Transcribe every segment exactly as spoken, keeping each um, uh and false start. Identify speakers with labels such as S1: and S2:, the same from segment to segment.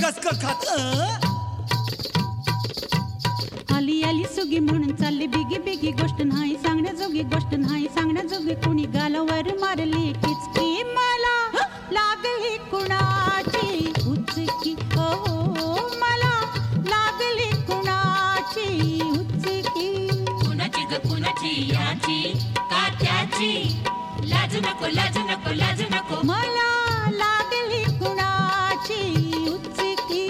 S1: घसक खात.
S2: आली आली सुगी म्हणून चालली बिगी बिगी गोष्ट नाही सांगण्याजोगी गोष्ट नाही सांगण्याजोगी कोणी गालावर मारली किचकी मला लागली कुणाची उचकी हो मला लागली कुणाची उचकी.
S3: कुणाची ग कुणाची याची का त्याची लाज नको लाज नको लाज नको
S2: मला लागली कुणाची उचकी.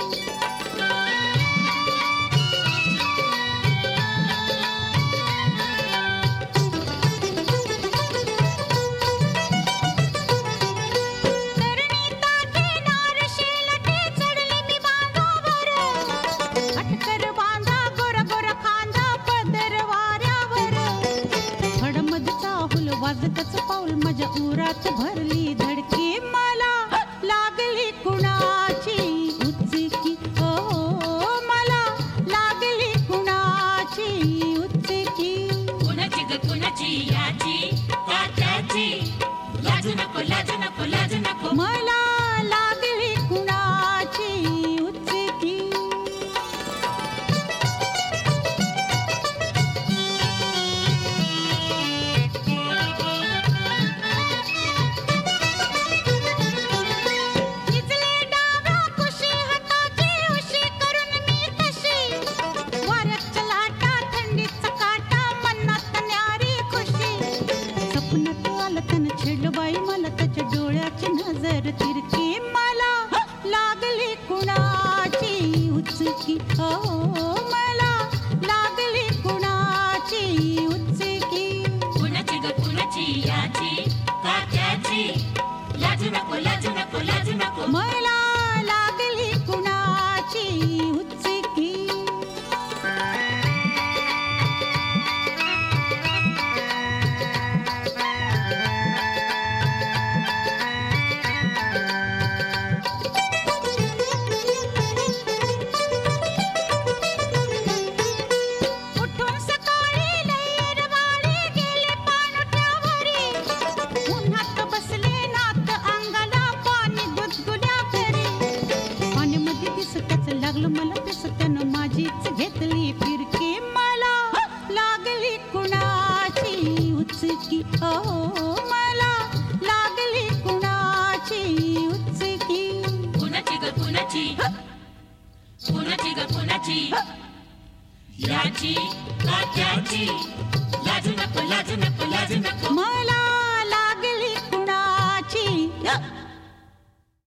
S2: वाजतच पाऊल माझ्या उरात भरली धडकी मला लागली कुणाची उचकी हो मला लागली कुणाची उचकी.
S3: कुणाची ग कुणाची याची का त्याची लाज नको लाज नको लाज नको
S2: मला लागली कुणाची उचकी. बाई मला त्याच्या डोळ्याची नजर तिरकी मला लागली कुणाची उचकी हो मला लागली कुणाची उचकी.
S3: कुणाची ग कुणाची याची का त्याची लाज नको लाज नको लाज नको
S2: मला लागली कुणाची उचकी. लागलं मला तसं त्यानं माझीच घेतली फिरकी मला लागली कुणाची उचकी हो मला लागली कुणाची उचकी.
S3: कुणाची ग कुणाची कुणाची ग कुणाची याची का त्याची लाज नको लाज नको लाज नको